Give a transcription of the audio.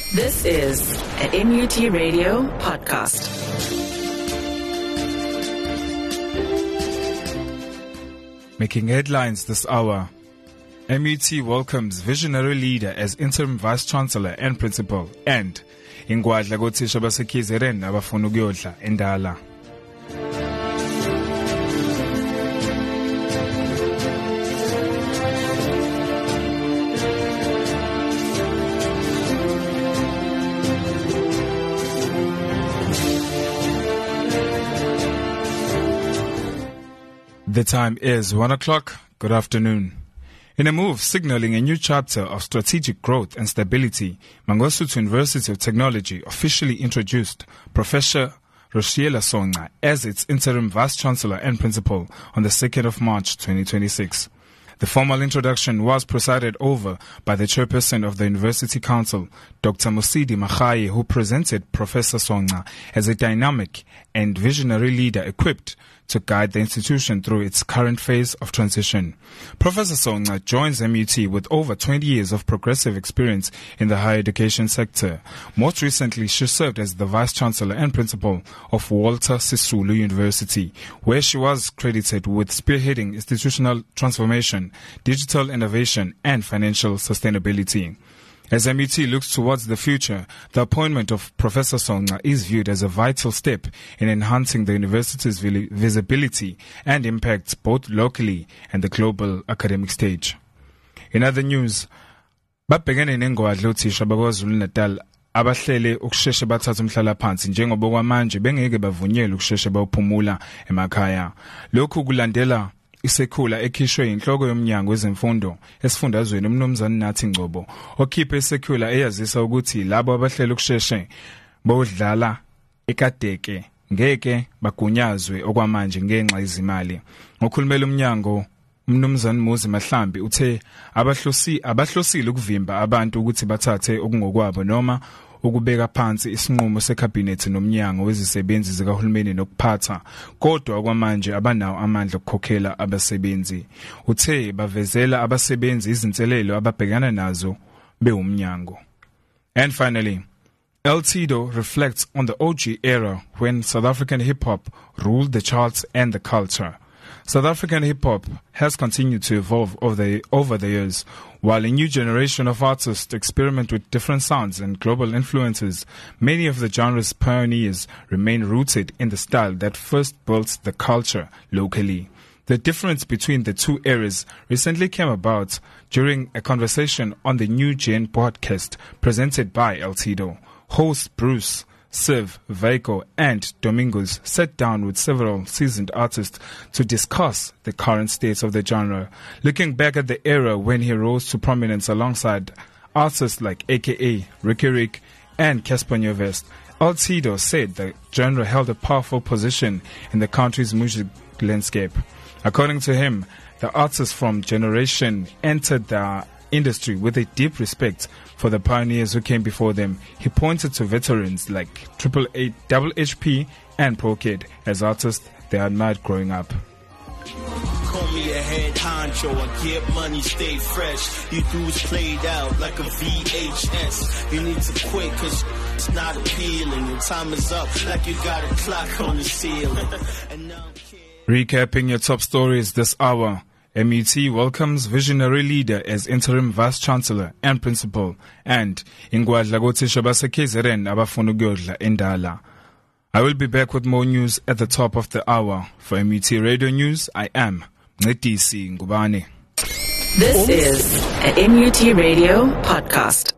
This is a MUT Radio podcast. Making headlines this hour. MUT welcomes visionary leader as interim vice-chancellor and principal, and ingwadla kothisha baseKZN abafuna ukuyodla endala. The time is 1 o'clock. Good afternoon. In a move signaling a new chapter of strategic growth and stability, Mangosuthu University of Technology officially introduced Professor Roshiela Songca as its interim vice-chancellor and principal on the 2nd of March 2026. The formal introduction was presided over by the chairperson of the University Council, Dr. Mosidi Makhayi, who presented Professor Songca as a dynamic and visionary leader equipped to guide the institution through its current phase of transition. Professor Songca joins MUT with over 20 years of progressive experience in the higher education sector. Most recently, she served as the Vice-Chancellor and Principal of Walter Sisulu University, where she was credited with spearheading institutional transformation, digital innovation, and financial sustainability. As MUT looks towards the future, the appointment of Professor Songca is viewed as a vital step in enhancing the university's visibility and impact both locally and the global academic stage. In other news, babhekene nengwadla othisha bakwaZulu-Natal abahlele ukusheshe bathatha umhlalaphansi njengoba kwamanje bengeke bavunyelwe ukusheshe bawuphumula emakhaya. Lokhu kulandela isekhula ekhishwe inhloko yomnyango wezemfundo esifundazweni uMnumzane Nathi Ngcobo okhiphe isekhula eyazisa ukuthi labo abahlela ukusheshe bodlala ekadeke ngeke bagunyazwe okwamanje ngenxa yezimali. Ngokhulumela umnyango uMnumzane Muzi Mahlambi uthe abahlosile ukuvimba abantu ukuthi bathathe okungokwabo noma ukubeka phansi isinqumo sekhabhinethi nomnyango wezisebenzi zikahulumeni nokuphatha, kodwa kwamanje abanawo amandla okukhokhela abasebenzi. Uthe bavezela abasebenzi izinselelo ababhekana nazo beumnyango. And finally, El Tido reflects on the OG era when South African hip-hop ruled the charts and the culture. South African hip-hop has continued to evolve over the years, while a new generation of artists experiment with different sounds and global influences. Many of the genre's pioneers remain rooted in the style that first built the culture locally. The difference between the two eras recently came about during a conversation on the New Gen podcast presented by El Tido. Host Bruce, Siv, Vaiko, and Domingos sat down with several seasoned artists to discuss the current state of the genre, looking back at the era when he rose to prominence alongside artists like AKA, Ricky Rick, and Casper Nyovest. El Tido said the genre held a powerful position in the country's music landscape. According to him, the artists from generation entered the industry with a deep respect for the pioneers who came before them. He pointed to veterans like Triple Eight, Double HP, and Pro Kid as artists they admired growing up. Call me a head honcho, I get money, stay fresh. You dudes played out like a VHS. You need to quit cause it's not appealing. Your time is up like you got a clock on the ceiling. Recapping your top stories this hour. MUT welcomes visionary leader as interim vice-chancellor and principal, and ingwadla kothisha baseKZN abafuna ukuyodla endala. I will be back with more news at the top of the hour. For MUT Radio News, I am Ncedisi Ngubane. This is a MUT Radio podcast.